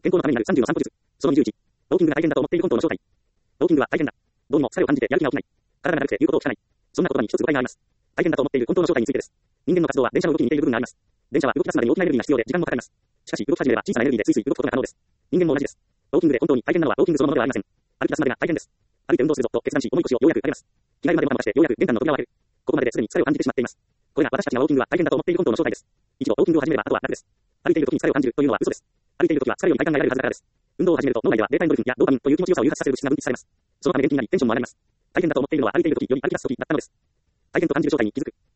健康のためになる33個術。その21。ウォーキングが体験だと思っている本当の正体。ウォーキングは体験だ。どうにも作用を感じてやる気が起きない。体が長くて言うことを聞かない。そんな言葉に一つ誤解があります。体験だと思っている本当の正体についてです。人間の活動は電車の動きに似ている部分があります。電車は動き出すまでに大きなエネルギーが必要で時間もかかります。しかし動き始めれば小さなエネルギーでスイスイ動くことが可能です。人間も同じです。ウォーキングで本当に体験なのはウォーキングそのものではありません。歩き出すまでが体験です。歩いて運動するぞと決断し重い腰をようやく上げます。着替えまでバタバタしてようやく玄関の扉を開ける。ここまでですでに疲れを感じてしまっています。これが私たちがウォーキングは体験だと思っている本当の正体です。一度ウォーキングを始めればあとは楽です。歩いている時に疲れを感じるというのは嘘です。歩いている時は疲れより体感が得られるはずだからです。運動を始めると脳内ではベータエンドルフィンやドーパミンという気持ちよさを誘発させる物質が分泌されます。そのため元気になりテンションも上がります。体験だと思っているのは歩いている時より歩き出す時だったのです。体験と感じる正体に気づく。